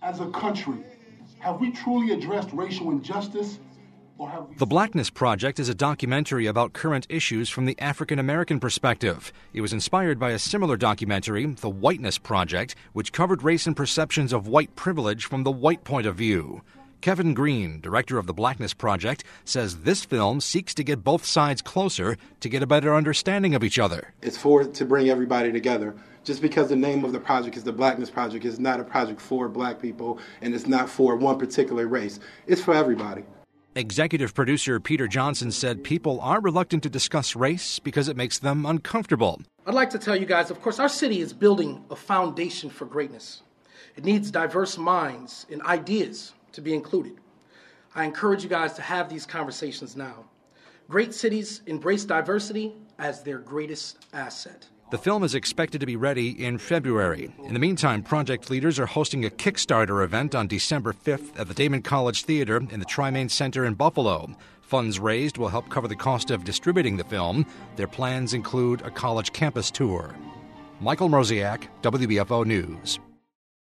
As a country, have we truly addressed racial injustice? The Blackness Project is a documentary about current issues from the African American perspective. It was inspired by a similar documentary, The Whiteness Project, which covered race and perceptions of white privilege from the white point of view. Kevin Green, director of the Blackness Project, says this film seeks to get both sides closer to get a better understanding of each other. It's to bring everybody together. Just because the name of the project is the Blackness Project, it's not a project for black people, and it's not for one particular race. It's for everybody. Executive producer Peter Johnson said people are reluctant to discuss race because it makes them uncomfortable. I'd like to tell you guys, of course, our city is building a foundation for greatness. It needs diverse minds and ideas to be included. I encourage you guys to have these conversations now. Great cities embrace diversity as their greatest asset. The film is expected to be ready in February. In the meantime, project leaders are hosting a Kickstarter event on December 5th at the Damon College Theater in the Tri-Main Center in Buffalo. Funds raised will help cover the cost of distributing the film. Their plans include a college campus tour. Michael Mroziak, WBFO News.